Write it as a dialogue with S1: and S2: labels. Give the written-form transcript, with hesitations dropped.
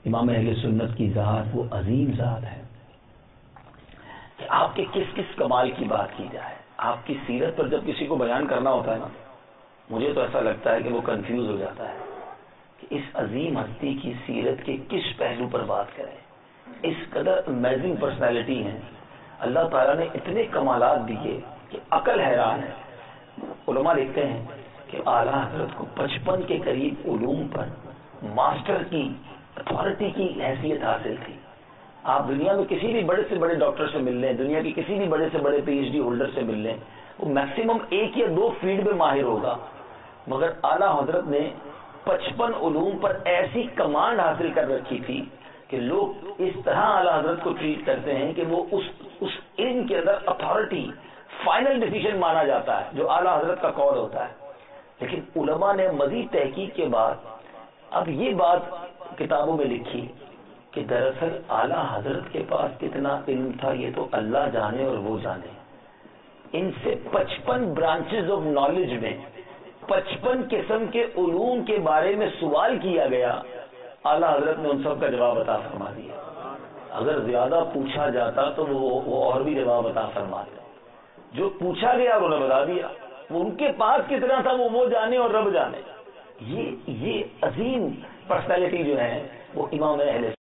S1: امام اہل سنت کی ذات وہ عظیم ذات ہے کہ آپ کے کس کس کمال کی بات کی جائے. آپ کی سیرت پر جب کسی کو بیان کرنا ہوتا ہے نا، مجھے تو ایسا لگتا ہے کہ وہ کنفیوز ہو جاتا ہے کہ اس عظیم ہستی کی سیرت کے کس پہلو پر بات کریں. اس قدر امیزنگ پرسنالٹی ہیں، اللہ تعالیٰ نے اتنے کمالات دیے کہ عقل حیران ہے. علماء لکھتے ہیں کہ اعلیٰ حضرت کو 55 کے قریب علوم پر ماسٹر کی اتھارٹی کی حیثیت حاصل تھی. آپ دنیا میں کسی بھی بڑے سے بڑے ڈاکٹر سے مل لیں، دنیا کی کسی بھی بڑے سے بڑے پی ایچ ڈی ہولڈر سے مل لیں، وہ میکسیمم 1 یا 2 فیلڈ میں ماہر ہوگا، مگر اعلیٰ حضرت نے 55 علوم پر ایسی کمانڈ حاصل کر رکھی تھی کہ لوگ اس طرح اعلیٰ حضرت کو ٹریٹ کرتے ہیں کہ وہ اس علم کے اندر اتھارٹی، فائنل ڈیسیژن مانا جاتا ہے جو اعلیٰ حضرت کا قول ہوتا ہے. لیکن علماء نے مزید تحقیق کے بعد اب یہ بات کتابوں میں لکھی کہ دراصل اعلیٰ حضرت کے پاس کتنا علم تھا یہ تو اللہ جانے اور وہ جانے. ان سے 55 برانچز آف نالج میں 55 قسم کے علوم کے بارے میں سوال کیا گیا، اعلیٰ حضرت نے ان سب کا جواب عطا فرما دیا. اگر زیادہ پوچھا جاتا تو وہ اور بھی جواب عطا فرماتے. جو پوچھا گیا انہوں نے بتا دیا. وہ ان کے پاس کتنا تھا وہ جانے اور رب جانے. یہ عظیم پرسنالٹی جو ہے وہ امام اہل